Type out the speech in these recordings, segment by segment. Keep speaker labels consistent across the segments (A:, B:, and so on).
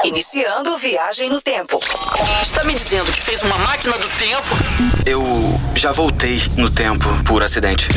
A: Iniciando viagem no tempo.
B: Está me dizendo que fez uma máquina do tempo?
C: Eu já voltei no tempo por acidente.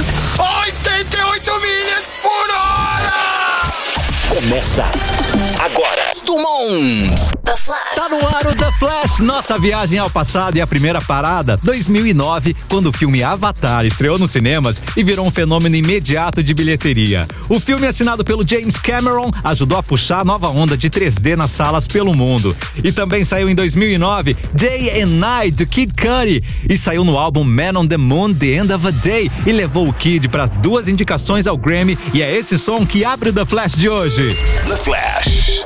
D: 88 milhas por hora!
E: Começa agora.
A: Dumont. The Flash.
F: Tá no ar o The Flash, nossa viagem ao passado e a primeira parada, 2009, quando o filme Avatar estreou nos cinemas e virou um fenômeno imediato de bilheteria. O filme, assinado pelo James Cameron, ajudou a puxar a nova onda de 3D nas salas pelo mundo. E também saiu em 2009 Day and Night, do Kid Cudi, e saiu no álbum Man on the Moon, The End of a Day, e levou o Kid para 2 indicações ao Grammy, e é esse som que abre o The Flash de hoje.
E: The Flash.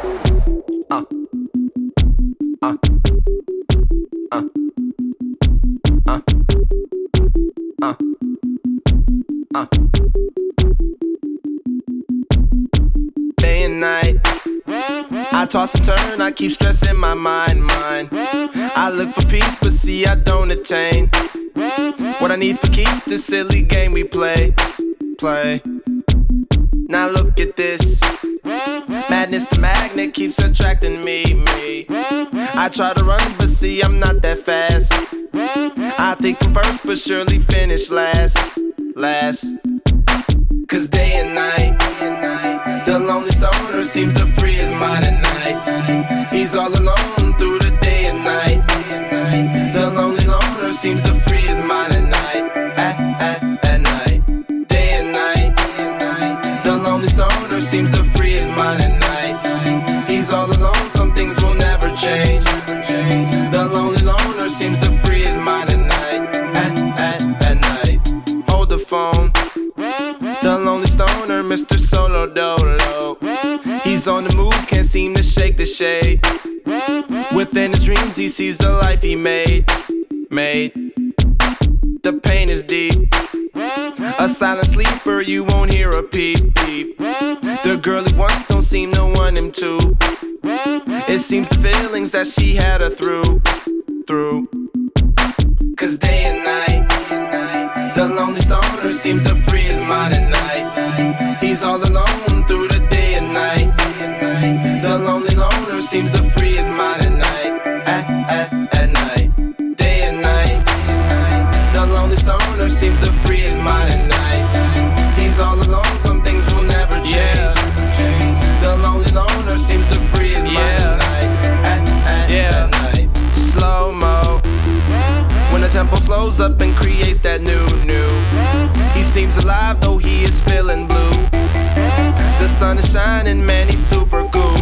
G: Day and night, I toss and turn, I keep stressing my mind. I look for peace, but see I don't attain what I need for keeps this silly game we play. Now look at this, madness, the magnet keeps attracting me. I try to run, but see I'm not that fast. I think I'm first, but surely finish last. Cause day and night, the lonely stoner seems to free his mind at night. He's all alone through the day and night. The lonely loner seems to free his mind at night. At night, day and night. The lonely stoner seems to free his mind at night. He's all alone, some things will never change. The lonely loner seems to free his mind at night. At night, hold the phone. The lonely stoner, Mr. Solo Dolo. He's on the move, can't seem to shake the shade. Within his dreams, he sees the life he made. The pain is deep. A silent sleeper, you won't hear a peep. The girl he wants don't seem to want him to. It seems the feelings that she had her through. Cause day and night, the lonely stoner seems to free his mind at night. He's all alone through the day and night. The lonely loner seems to free his mind at night. At night, day and night. The lonely stoner seems to free his mind at night. He's all alone, some things will never change. The lonely loner seems to free his mind at night. At night, slow-mo. When the tempo slows up and creates that new. He seems alive though he is feeling blue. The sun is shining, man, he's super cool.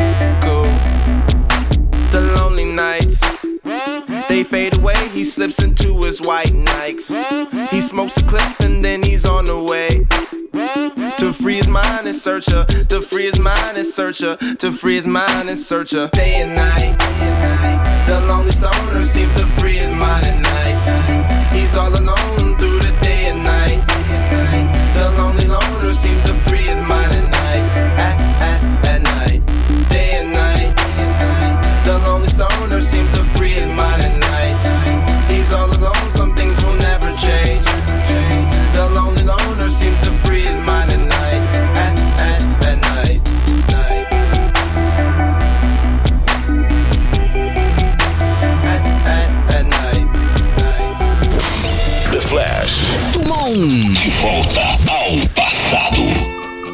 G: The lonely nights, they fade away, he slips into his white Nikes. He smokes a clip and then he's on the way. To free his mind and search her. To free his mind and search her. To free his mind and search her. Day and night, the lonely stoner seems to free his mind at night. He's all alone through the day and night. The lonely loner seems to free his mind at night. At night, day and night. The lonely stoner seems to free his mind at night. He's all alone, some things will never change. The lonely loner seems to free his mind at night. At night. At night.
E: The Flash.
A: Dumont.
E: De volta ao passado.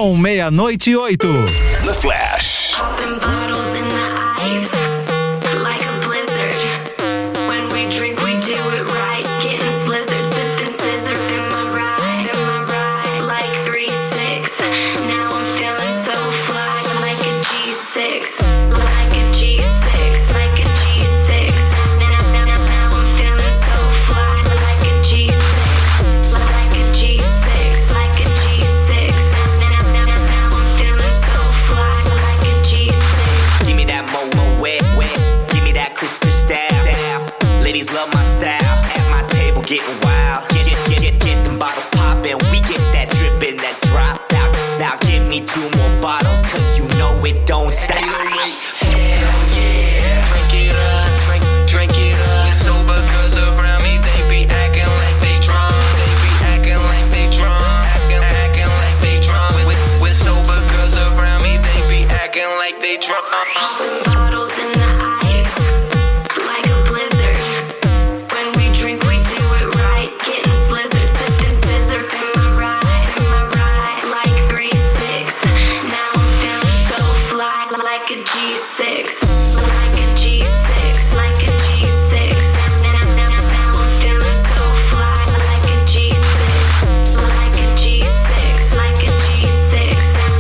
F: São 00:08.
E: The Flash.
H: Popping bottles in the ice, like a blizzard. When we drink, we do it right. Getting slizzard, sipping scissor in my ride, like 3-6. Now I'm feeling so fly, like a G6, like a G6, like a G6. Now I'm feeling so fly, like a G6, like a G6, like a G6. Now I'm feeling so fly, like a G6.
I: Give me that Momo wet, give me that crystal style. Ladies love my style. At my table getting wild. Get them bottles poppin'. We get that drippin', that drop out. Now give me 2 more bottles, cause you know it don't stop.
D: Hell yeah, drink it up, drink it up. We're sober cause around me they be acting like they drunk. They be acting like they drunk, acting like they drunk. We're sober cause around me they be acting like they drunk.
H: Bottles in the ice, like a blizzard. When we drink, we do it right. Getting slizzard, sipping scissor in my ride, like 3-6. Now I'm feeling so fly, like a G6, like a G6, like a G6. Now I'm feeling so fly, like a G6, like a G6, like a G6.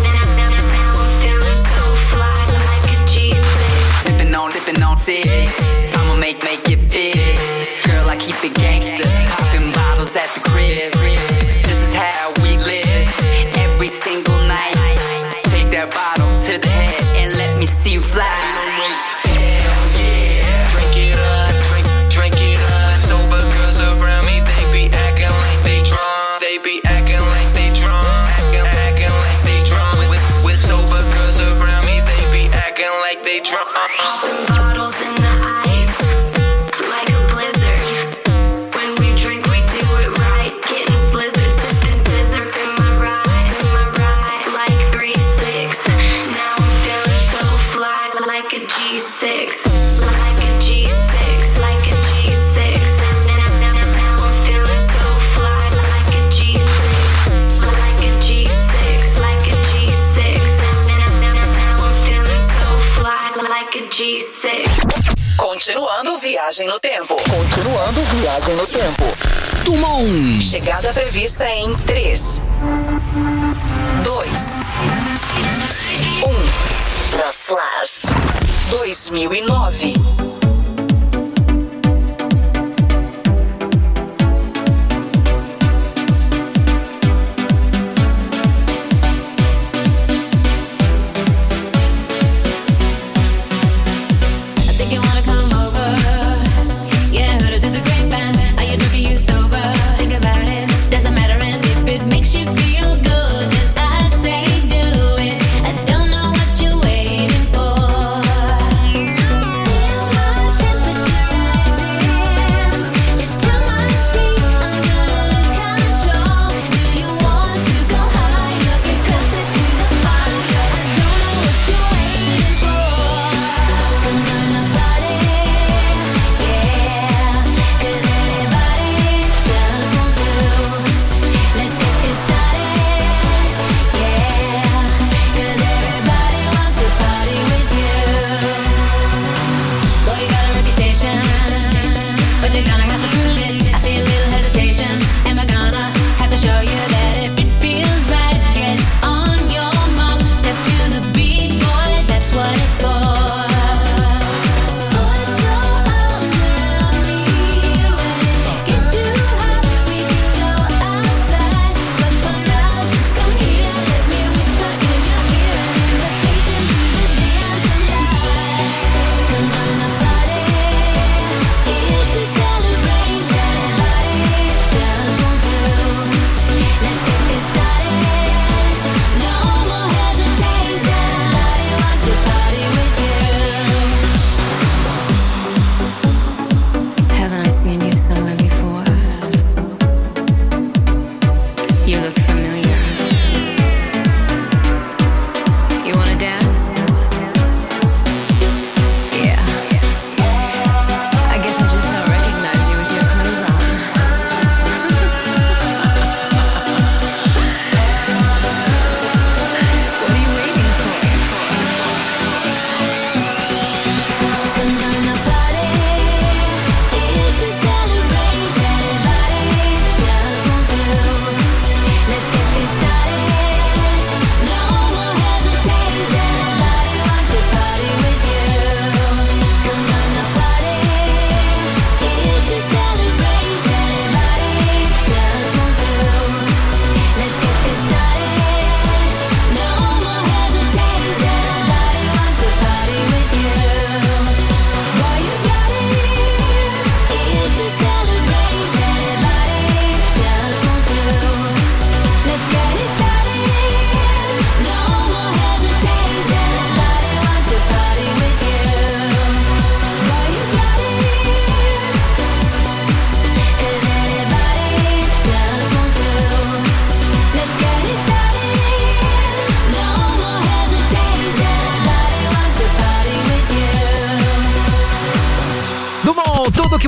H: Now I'm feeling so fly, like a G6.
I: Sippin' on 6. I'ma make it big. Girl, I keep it gangsta. Poppin' bottles at the crib. This is how we live. Every single night. Take that bottle to the head and let me see you fly.
D: Hell yeah, drink it up, drink it up. Sober girls around me, they be acting like they drunk. They be acting like they drunk, acting like they drunk. With sober girls around me, they be acting like they drunk.
H: Bottles in the ice, like a blizzard. When we drink, we do it right. Getting slizzard, sipping scissor in my ride, like 3-6. Now I'm feeling so fly, like a G6, like a G6, like a G6. Now I'm feeling so fly, like a G6, like a G6, like a G6. Now I'm feeling so fly, like a G6.
A: Continuando viagem no tempo.
E: Tumon.
A: Chegada prevista em 3, 2, 1. The Flash. 2009.
H: I don't know what you're waiting for.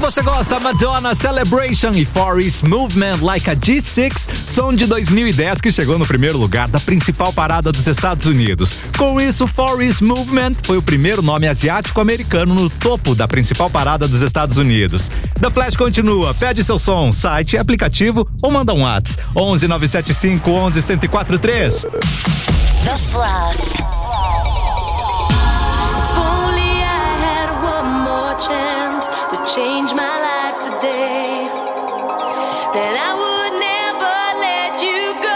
F: você gosta, Madonna, Celebration e Forest Movement Like a G6, som de 2010 que chegou no primeiro lugar da principal parada dos Estados Unidos. Com isso, Forest Movement foi o primeiro nome asiático-americano no topo da principal parada dos Estados Unidos. The Flash continua, pede seu som, site, aplicativo ou manda um WhatsApp, 11 975 11 1043.
A: The Flash.
H: Chance to change my life today, then I would never let you go.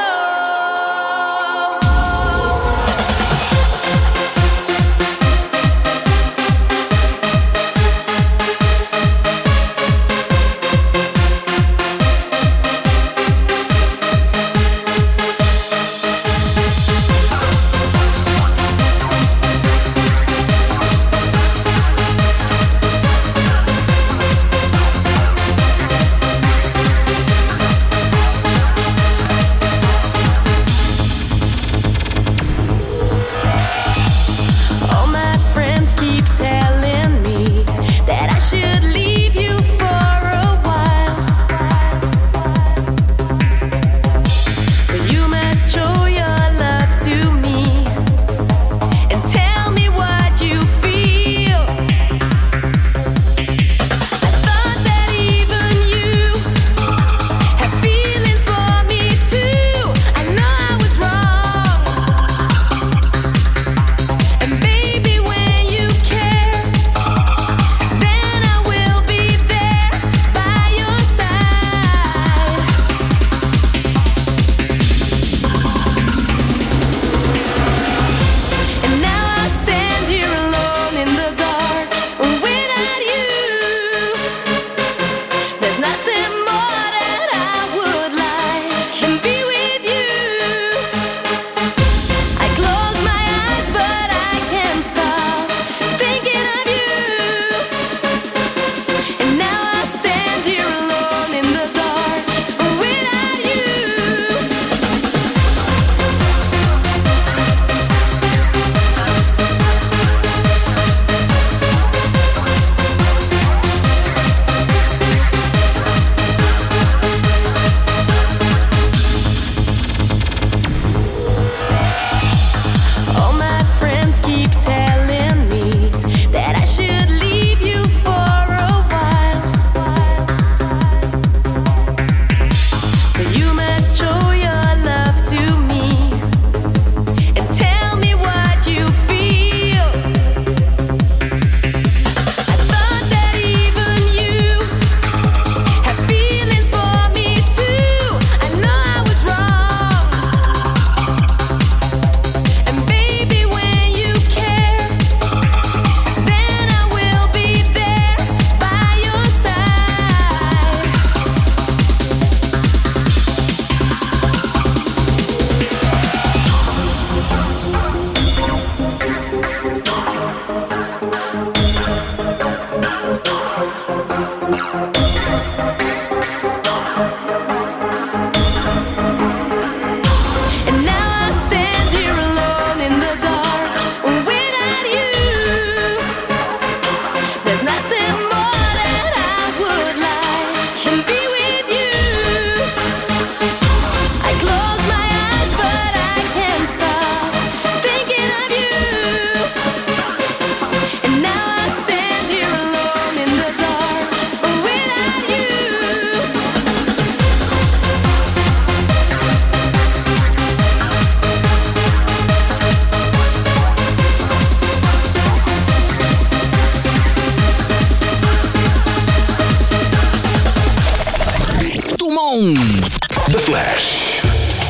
E: The Flash.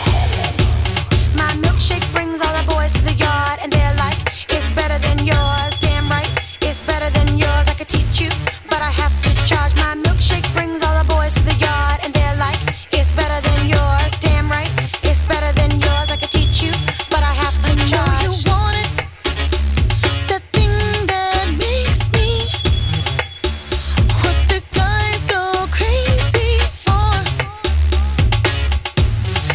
J: My milkshake brings all the boys to the yard, and they're like, it's better than yours. Damn right, it's better than yours. I could teach you, but I have to charge. My milkshake brings all the boys to the yard, and they're like, it's better than yours. Damn right, it's better than yours. I could teach you, but I have to charge. You want it, the thing that makes me what the guys go crazy for.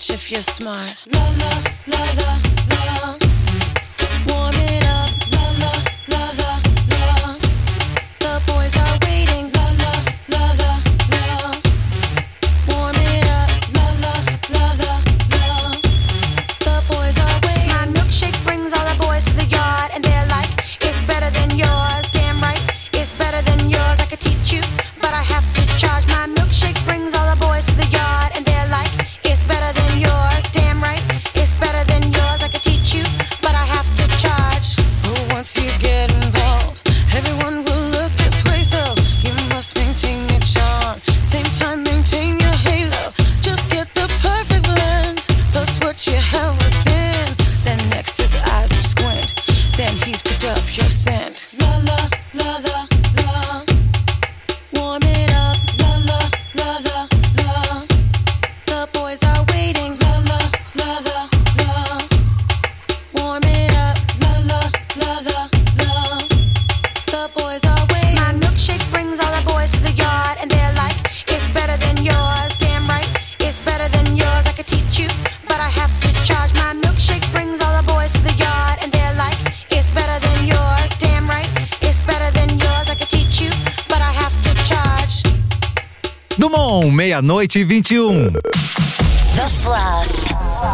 J: bitch if you're smart. La la la la la. Warm it up. La la la la la. The boys are waiting. La la la la la. Warm it up. La la la la la. The boys are waiting. My milkshake brings all the boys to the yard, and they're like, it's better than yours. Damn right, it's better than yours. I could teach you, but I have to charge. My milkshake brings all the boys to the yard, and they're like, it's better than yours. Damn right, it's better than yours. I could teach you, but I have to charge. Oh, once you get involved, everyone will look this way, so you must maintain your charm. Same time, maintain your halo. Just get the perfect blend, plus what you have within. Then next his eyes will squint, then he's picked up your scent. La la la la la. Warm it up. La la la la la. The boys are waiting. La la la la la. Warm it up. La la la la la. The boys are waiting. My milkshake brings all the boys to the yard, and they're like, it's better than yours. Damn right, it's better than yours. I could teach you, but I have to charge. My milkshake brings all the boys to the yard, and they're like, it's better than yours. Damn right, it's better than yours. I could teach you, but I have to charge.
F: Dumont, 00:21.
A: The Flash.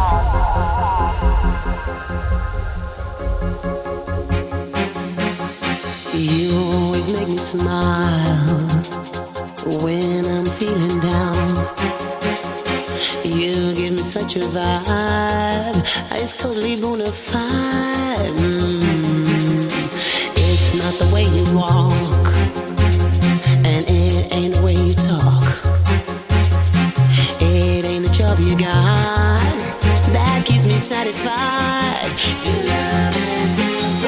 K: You always make me smile when I'm feeling down. You give me such a vibe, it's totally bona fide. It's not the way you walk, and it ain't the way you talk. It ain't the job you got that keeps me satisfied. You love me so.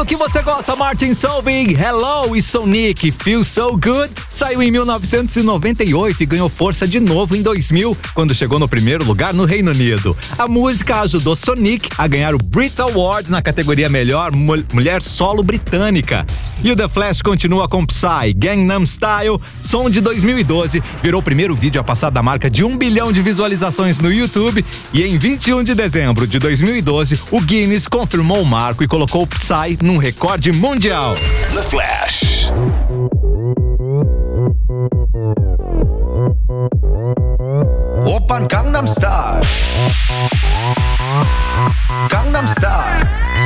F: que você gosta, Martin Solveig, Hello e Sonic, Feel So Good, saiu em 1998 e ganhou força de novo em 2000, quando chegou no primeiro lugar no Reino Unido. A música ajudou Sonic a ganhar o Brit Award na categoria Melhor Mulher Solo Britânica. E o The Flash continua com Psy, Gangnam Style, som de 2012, virou o primeiro vídeo a passar da marca de 1 bilhão de visualizações no YouTube, e em 21 de dezembro de 2012, o Guinness confirmou o marco e colocou o Psy num recorde mundial.
E: The Flash.
L: 오빤 강남 스타일 강남 스타일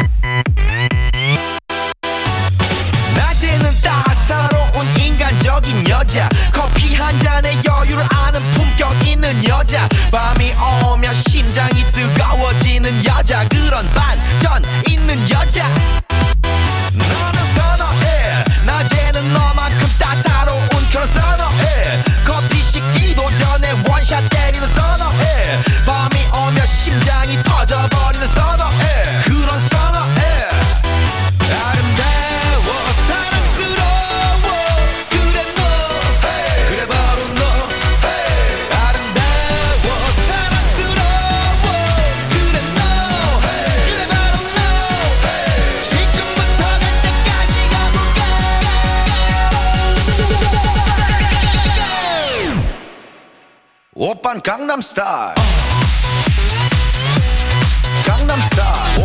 L: 낮에는 따사로운 인간적인 여자 커피 한 잔에 여유를 아는 품격 있는 여자 밤이 오면 심장이 뜨거워지는 여자 그런 반전 있는 여자 너는 선호해 낮에는 너만큼 따사로운 그런 선호해 커피 식기도 전에 원샷 때리는 선호해 밤이 오면 심장이 터져버리는 선호해 그런 선호해 아름다워 사랑스러워 그래 너 그래 바로 너 아름다워 사랑스러워 그래 너 그래 바로 너 지금부터 갈 때까지 가볼까 오빤 강남 스타일 강남 스타일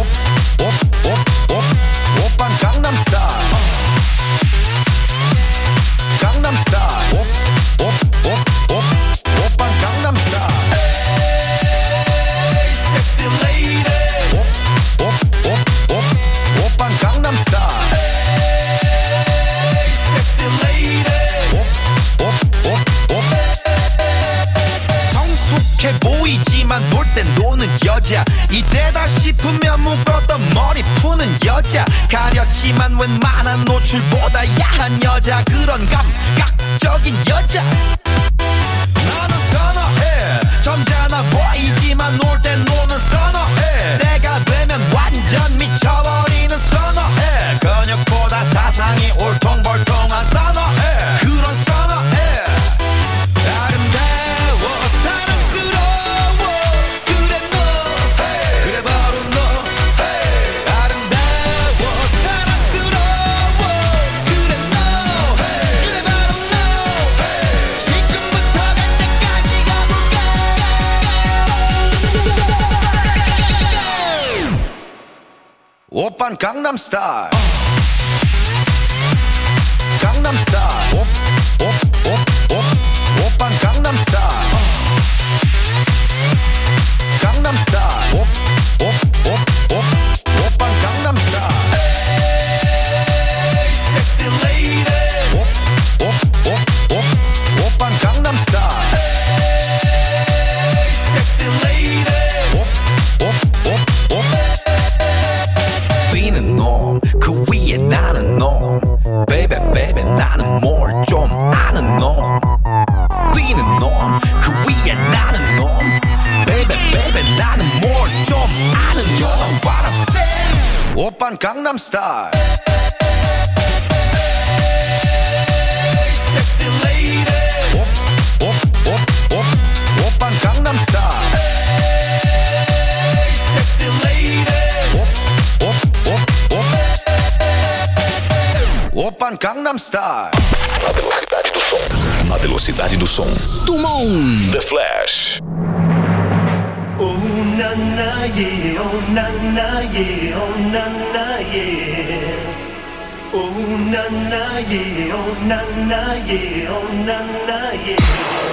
L: 오빤 강남 스타일 강남 스타일 오빤 강남 스타일 에이 섹시 레이디 오빤 강남 스타일 에이 섹시 레이디 성숙해 보이지만 놀 땐 노는 여자 이때다 싶으면 묶었던 머리 푸는 여자 가렸지만 웬만한 노출보다 야한 여자 그런 감각적인 여자 너는 선호해 점잖아 보이지만 놀 땐 노는 선호해 내가 되면 완전 미쳐버리는 선호해 근육보다 사상이 울퉁불퉁한 선호해 그런 선호해 아름다워 사랑스러워 그래 너 그래 바로 너 아름다워 사랑스러워 그래 너 그래 바로 너 지금부터 갈 때까지 가볼까 오빤 강남 스타일 강남 스타일 오빤 강남 스타일 강남 스타일 오빤 강남 스타일 에이 섹시 레이디 오빤 강남 스타일 에이 섹시 레이디 뛰는 놈 그 위에 나는 놈 Baby baby 나는 뭘 좀 아는 놈 뛰는 놈 그 위에 나는 놈 Baby baby 나는 뭘 좀 아는 놈 You know what I'm saying 오빤 강남 스타일 Sexy lady 오빤 강남 스타일 Sexy lady 오빤 강남 스타일
E: Na velocidade do som.
F: Tumon.
E: The Flash.
M: Oh na na yeah, oh na na yeah, oh na na yeah. Oh na na yeah, oh na na yeah, oh na na yeah.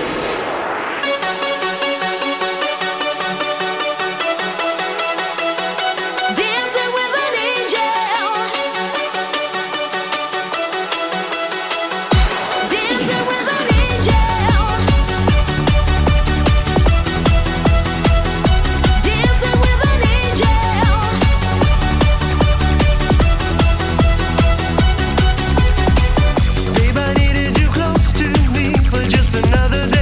M: Just another day.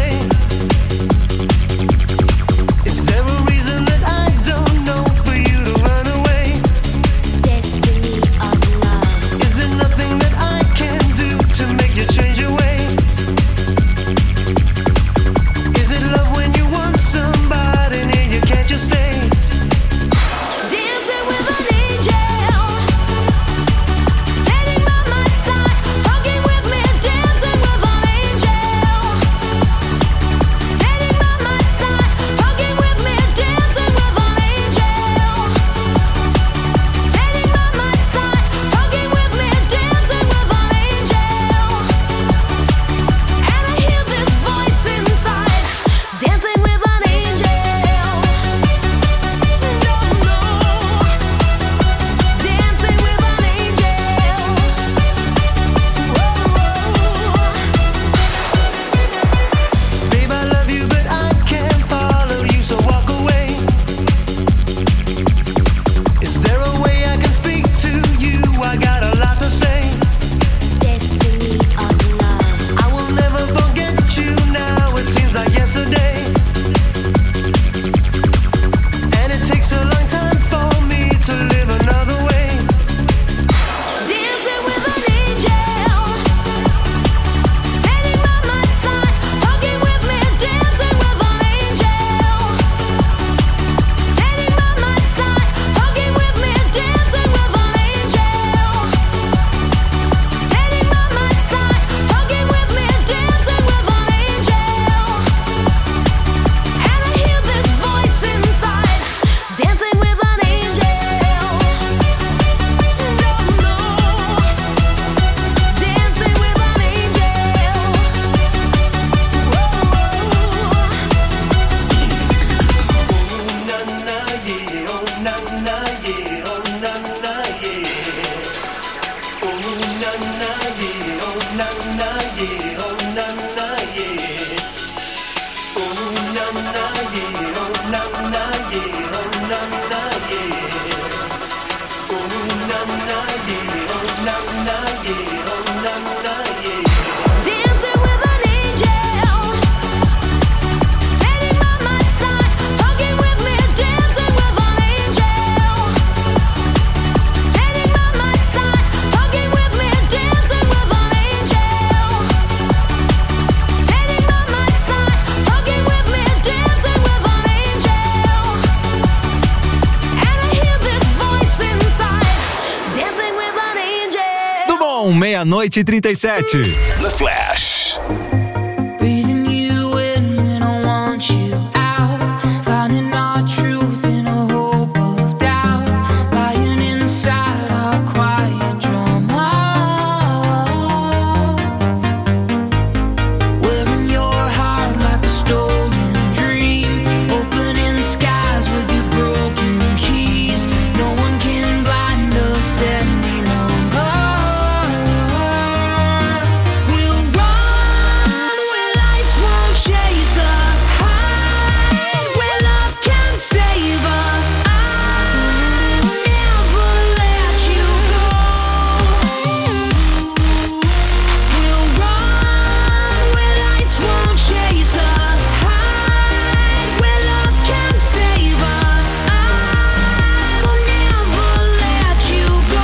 F: São 00:37.
E: The Flash.
H: Breathing you in when I want you out. Finding our truth in a hope of doubt. Lying inside our quiet drama. Wearing your heart like a stolen dream. Opening skies with your broken keys. No one can blind us any longer. We'll run where lights won't chase us. Hide where love can save us. I will never let you go. We'll run where lights won't chase us. Hide where love can save us. I will never let you go.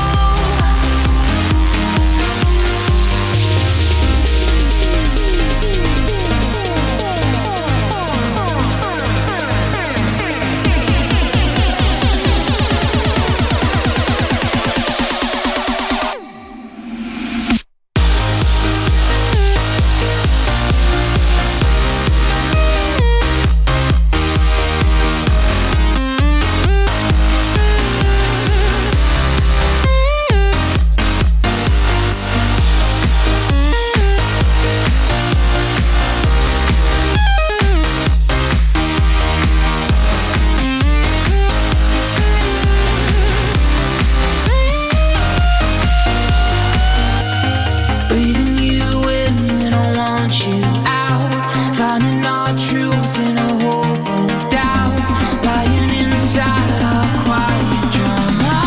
H: Breathing you in when I want you out. Finding our truth in a hope of doubt. Lying inside our quiet drama.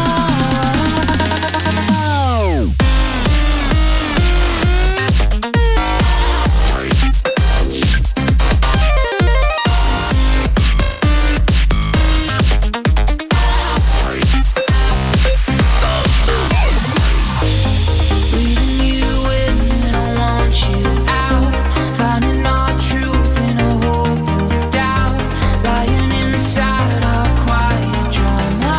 H: Breathing you in when I want you out. Finding our truth in a hope of doubt. Lying inside our quiet drama.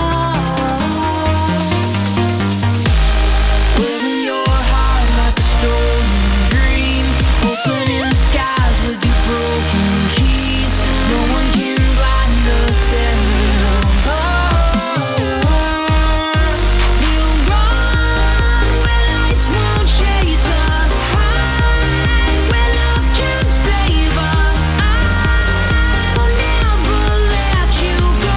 H: Wearing your heart like a stolen dream. Opening skies with your broken keys. No one can blind us any longer. We'll run where lights won't chase us. Hide where love can save us. I will never let you go.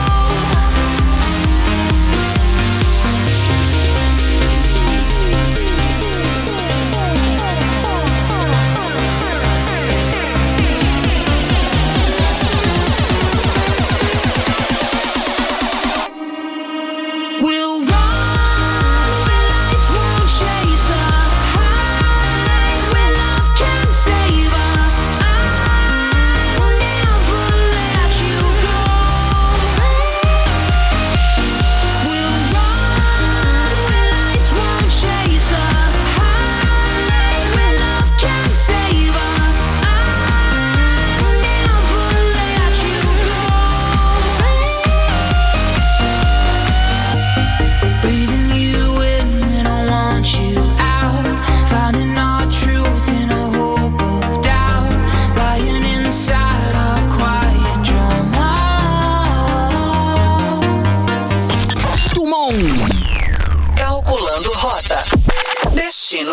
H: We'll run where lights won't chase us. Hide where love can save us. I will never let you go. We'll run where lights won't chase us. Hide where love can save us. I will never let you go. Breathing you in when I want you out. Finding our truth in a hope of doubt. Lying inside our quiet drama.
B: Calculando rota. Destino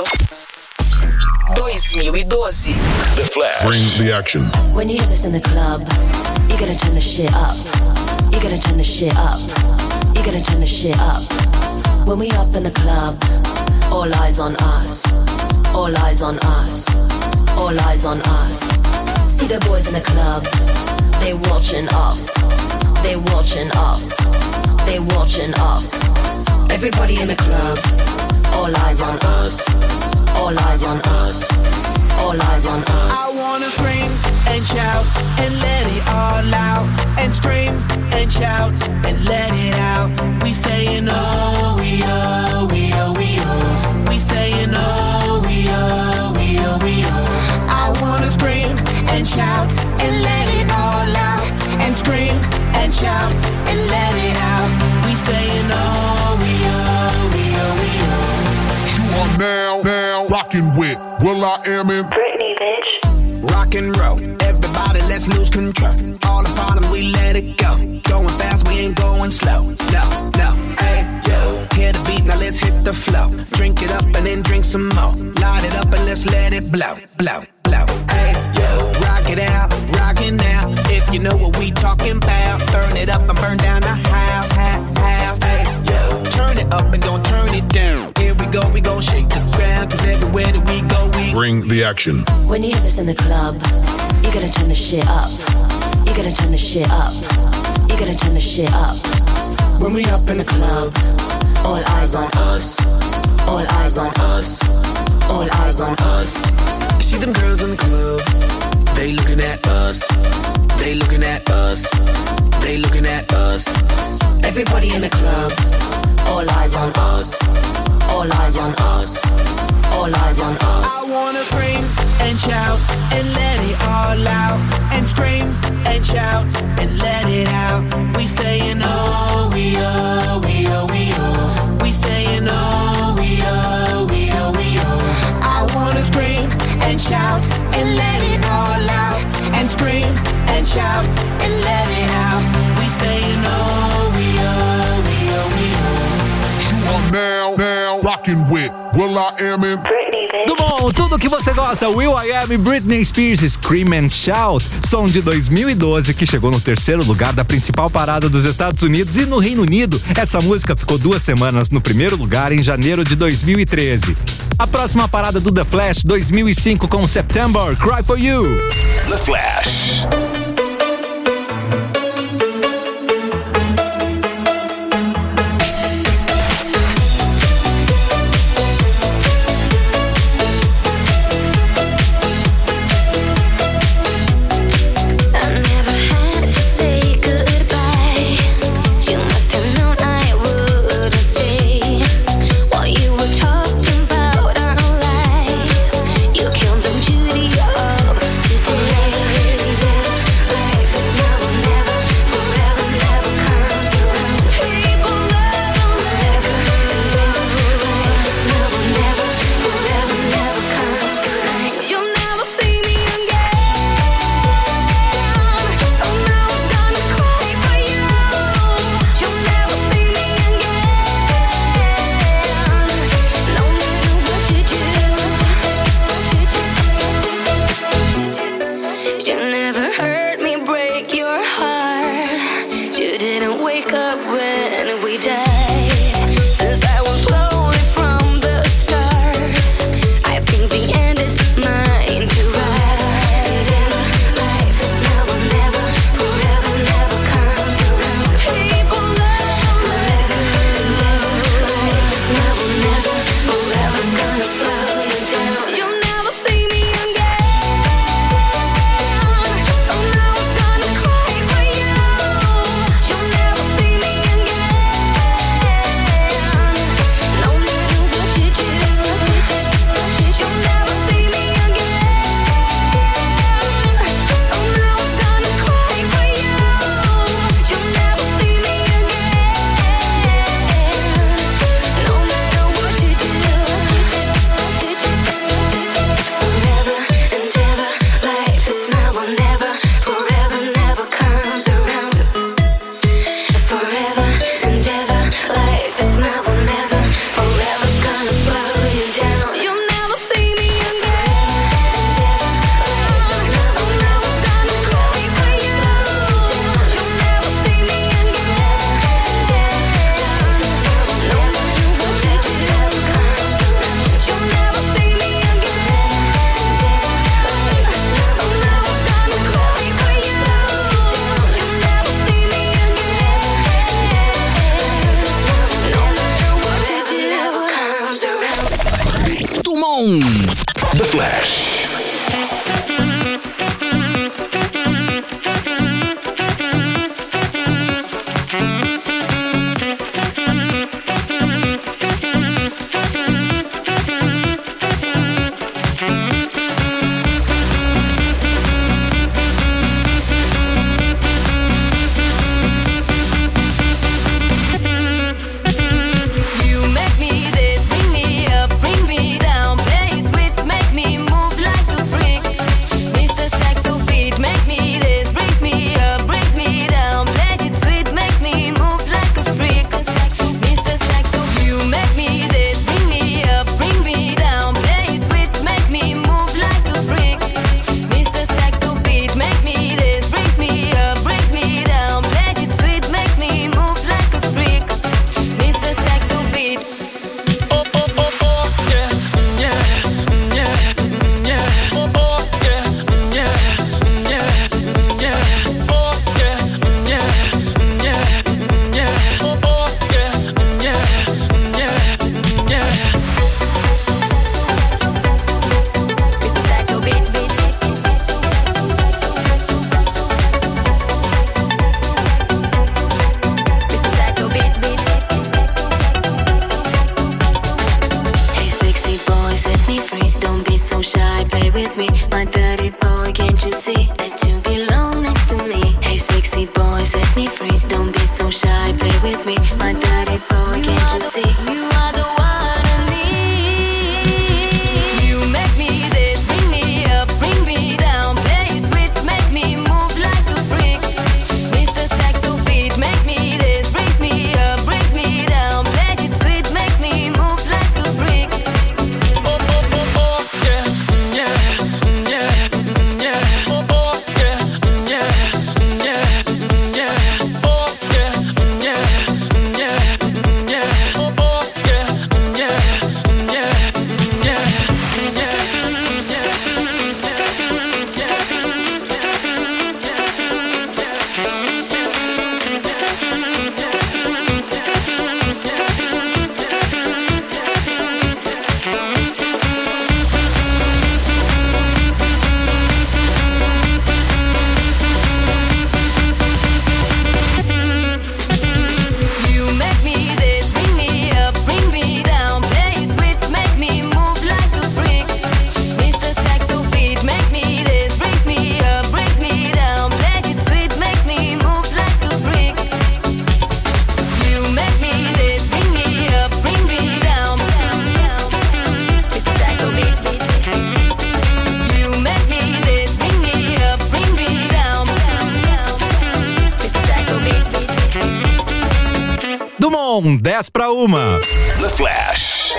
B: 2012.
E: The Flash.
N: Bring the action.
A: When you hear this in the club, you gotta turn the shit up. You gotta turn the shit up. You gotta turn the shit up. When we up in the club, all eyes on us. All eyes on us. All eyes on us. See the boys in the club, they watching us. They watching us. They watching us. Everybody in the club, all eyes on us. All eyes on us. All eyes on us.
L: I wanna scream and shout and let it all out. And scream and shout and let it out. We saying oh, we oh, we oh, we oh. We saying oh, we oh, we oh, we oh. I wanna scream and shout and let it all out. And scream and shout and let it out. We saying oh, we oh, we oh, we oh.
N: Will I am in
H: Britney, bitch.
L: Rock and roll, everybody let's lose control. All the bottom we let it go. Going fast, we ain't going slow. No, hey, yo. Hear the beat, now let's hit the flow. Drink it up and then drink some more. Light it up and let's let it blow. Hey, yo. Rock it out, rockin' now. If you know what we talking about. Burn it up and burn down the house. Hey, yo. Turn it up and don't turn it down. Here we gon' shake the ground. Cause everywhere that we go, we
N: bring the action.
A: When you hear this in the club, you gotta turn the shit up. You gotta turn the shit up. You gotta turn the shit up. When we up in the club, all eyes on us. All eyes on us. All eyes on us.
L: You see them girls in the club, they looking at us. They looking at us. They looking at us.
A: Everybody in the club, all eyes on us. All eyes on us. All eyes on us.
L: I wanna scream and shout and let it all out. And scream and shout and let it out. We saying oh, we oh, we oh, we oh. We saying oh, we oh, we oh, we oh. I wanna scream and shout and let it all out. And scream and shout and let it out. We saying oh, we oh, we oh, we oh.
N: You are now rocking with Will I Am in
H: Britney, bitch.
F: Do bom, tudo que você gosta, Will I Am e Britney Spears, Scream and Shout, som de 2012 que chegou no terceiro lugar da principal parada dos Estados Unidos e no Reino Unido. Essa música ficou 2 semanas no primeiro lugar em janeiro de 2013. A próxima parada do The Flash, 2005 com September, Cry For You.
E: The Flash. The Flash.
H: You make me this, bring me up, bring me down, play sweet, make me move. with me. My dirty boy, can't you see that you belong next to me? Hey, sexy boy, set me free. Don't be so shy, play with me. My dirty boy, can't you see? You are the one I need. You make me this, bring me up, bring me down. Play it sweet, make me move like a freak. Mr. Saxo beat makes me this, brings me up, brings me down. Play it sweet, makes me move like a freak.
F: Dumont, 10 pra 1.
E: The Flash.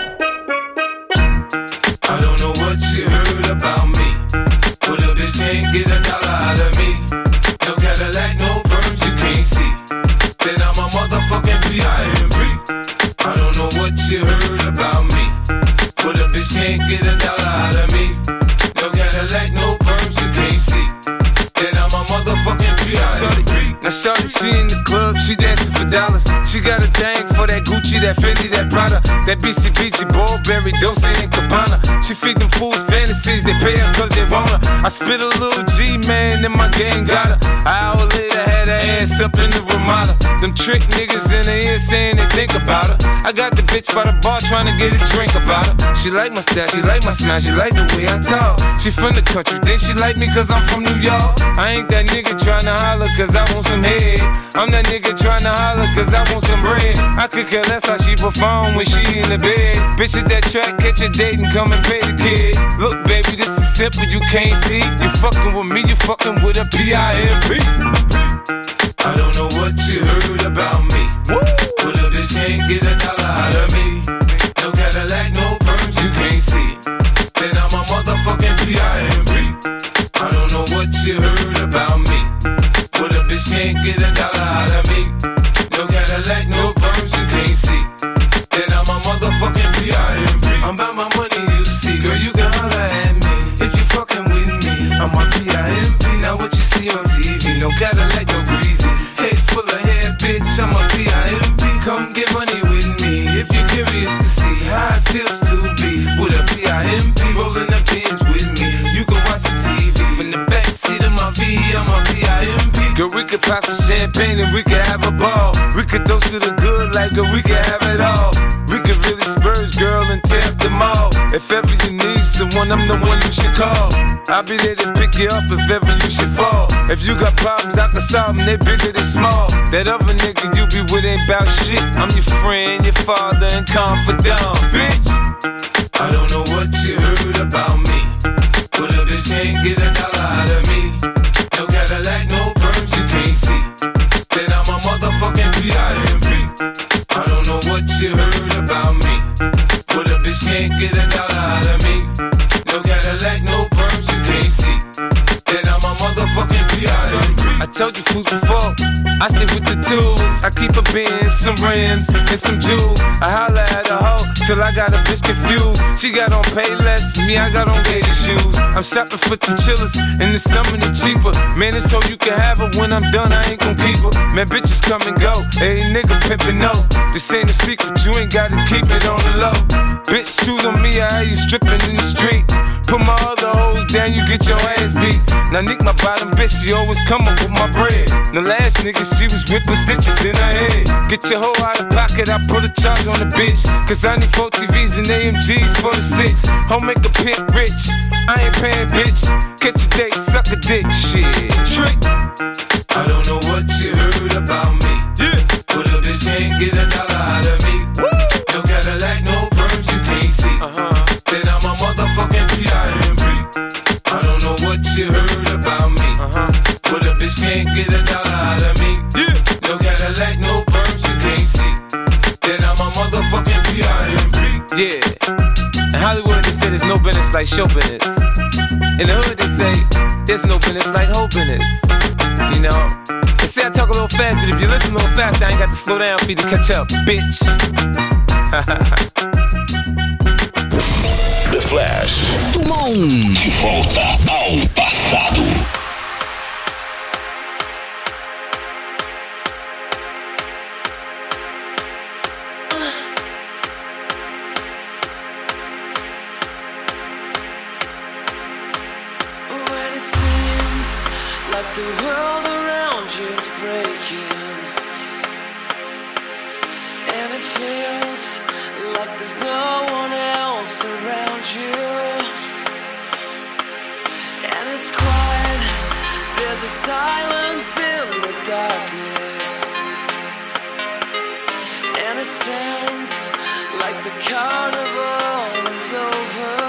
O: I don't know what you heard about me, but a bitch can't get $1 out of me. No Cadillac, no perms you can't see. Then I'm a motherfucking P.I.M.P. I don't know what you heard about me, but a bitch can't get $1 out of me. No Cadillac, no perms you can't see. Then I'm a motherfucking P.I.M.P. Now shorty, she in the club, she dancing for dollars. She got a thing for that Gucci, that Fendi, that Prada, that BCBG, Burberry, Dolce & Gabbana. She feed them fools fantasies, they pay her cause they want her. I spit a little G, man, and my gang got her. An hour later, had her ass up in the Ramada. Them trick niggas in the ear saying they think about her. I got the bitch by the bar trying to get a drink about her. She like my style, she like my smile, she like the way I talk. She from the country, then she like me cause I'm from New York. I ain't that nigga tryna holler cause I want some head. I'm that nigga tryna holler cause I want some bread. I could care less how she perform when she in the bed. Bitch at that track, catch a date and come and pay the kid. Look baby, this is simple, you can't see. You fucking with me, you fucking with a P.I.M.P. I don't know what you heard about me, but a bitch can't get $1 out of me. No Cadillac, no perms you can't see. Then I'm a motherfucking P.I.M.P. I don't know what you heard about me, but a bitch can't get $1 out of me. No Cadillac, no perms you can't see. Then I'm a motherfucking P.I.M.P. I'm about my money, you see. Girl, you can holler at me if you fucking with me. I'm a P.I.M.P. Now what you see on TV, no Cadillac, no greasy. Head full of hair, bitch, I'm a P.I.M.P. Come get money with me if you're curious to see how it feels to be with a P.I.M.P. Rolling the pins with me. You can watch some TV from the backseat of my V, I'm a P.I.M.P. Girl, we could pop some champagne and we could have a ball. We could toast to the good like girl, we could have it all. We could really spurge, girl, and tear up the mall. If ever you need someone, I'm the one you should call. I'll be there to pick you up if ever you should fall. If you got problems, I can solve them, they bigger than small. That other nigga you be with ain't bout shit. I'm your friend, your father, and confidant, bitch. I don't know what you heard about me, but a bitch can't get $1 out of me. No Cadillac, no perms you can't see. Then I'm a motherfucking P.I.M.P. I don't know what you heard about me, but a bitch can't get $1 out of me. No Cadillac, no perms you can't see. Then I'm a motherfucking P.I.M.P. I told you fools before, I stick with the tools. I keep a Benz, some rims, and some jewels. I holla at a hoe till I got a bitch confused. She got on Payless, me I got on gator shoes. I'm shopping for the chillers, and the summer the cheaper. Man, it's so you can have her. When I'm done, I ain't gon' keep her. Man, bitches come and go. Hey, nigga pimpin' no. This ain't a secret, you ain't gotta keep it on the low. Bitch, choose on me, I have you stripping in the street. Put my other hoes down, you get your ass beat. Now Nick, my bottom bitch, she always come up with my bread. The last nigga, she was whipping stitches in her head. Get your hoe out of pocket, I put a charge on the bitch. Cause I need 4 TVs and AMGs for the 6. Home make a pimp rich, I ain't paying bitch. Catch a date, suck a dick, shit. Trick.
P: I don't know what you heard about me.
O: Yeah.
P: But a bitch can't get $1 out of me.
O: Woo.
P: No Cadillac, no perms you can't see. Then I'm a motherfucking P.I.M.P. I don't know what you heard about me. But a bitch can't get $1 out of me.
O: Yeah.
P: No Cadillac, no perms you can't see. Then I'm a motherfucking P.I.M.P.
O: Yeah. In Hollywood they say there's no business like show business. In the hood they say there's no business like hoe business. You know, they say I talk a little fast, but if you listen a little fast, I ain't got to slow down for you to catch up, bitch.
E: The Flash. De volta ao passado.
Q: When it seems like the world around you is breaking, and it feels like there's no one else around you, and it's quiet, there's a silence in the darkness, and it sounds like the carnival is over.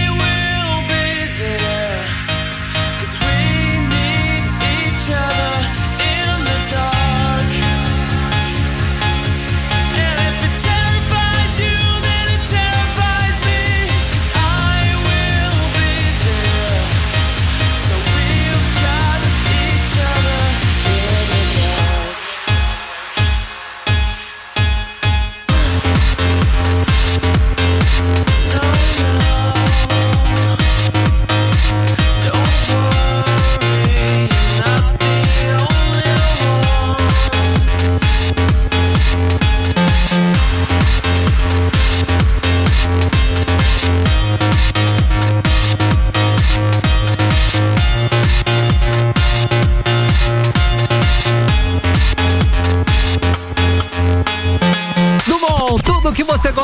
Q: Each other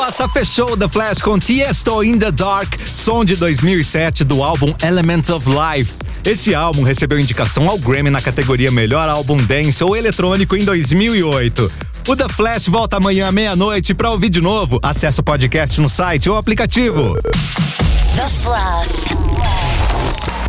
F: Costa fechou The Flash com Tiesto in the Dark, som de 2007 do álbum Elements of Life. Esse álbum recebeu indicação ao Grammy na categoria Melhor Álbum Dance ou Eletrônico em 2008. O The Flash volta amanhã à meia-noite. Para ouvir de novo, acesse o podcast no site ou aplicativo.
A: The Flash.